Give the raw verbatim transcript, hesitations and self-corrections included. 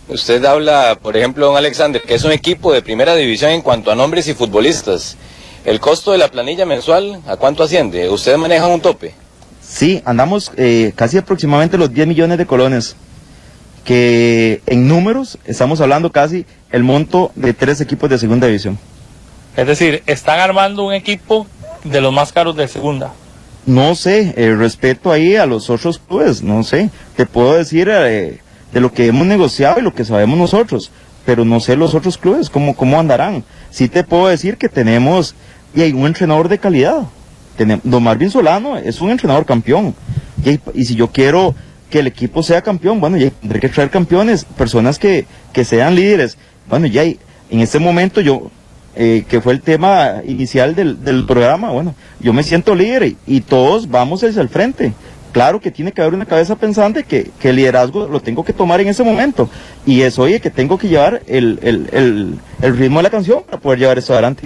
Usted habla, por ejemplo, don Alexander, que es un equipo de primera división en cuanto a nombres y futbolistas. ¿El costo de la planilla mensual a cuánto asciende? ¿Usted maneja un tope? Sí, andamos eh, casi aproximadamente los diez millones de colones, que en números estamos hablando casi el monto de tres equipos de segunda división. Es decir, están armando un equipo de los más caros de segunda. No sé, eh, respeto ahí a los otros clubes, no sé, te puedo decir eh, de lo que hemos negociado y lo que sabemos nosotros, pero no sé los otros clubes, cómo, cómo andarán. Sí te puedo decir que tenemos y hay un entrenador de calidad. Tenemos, don Marvin Solano es un entrenador campeón, y, y si yo quiero que el equipo sea campeón, bueno, ya tendré que traer campeones, personas que, que sean líderes. Bueno, ya hay, en este momento yo... Eh, que fue el tema inicial del, del programa, bueno, yo me siento líder y, y todos vamos hacia el frente. Claro que tiene que haber una cabeza pensante que, que el liderazgo lo tengo que tomar en ese momento, y es, oye, que tengo que llevar el, el, el, el ritmo de la canción para poder llevar esto adelante.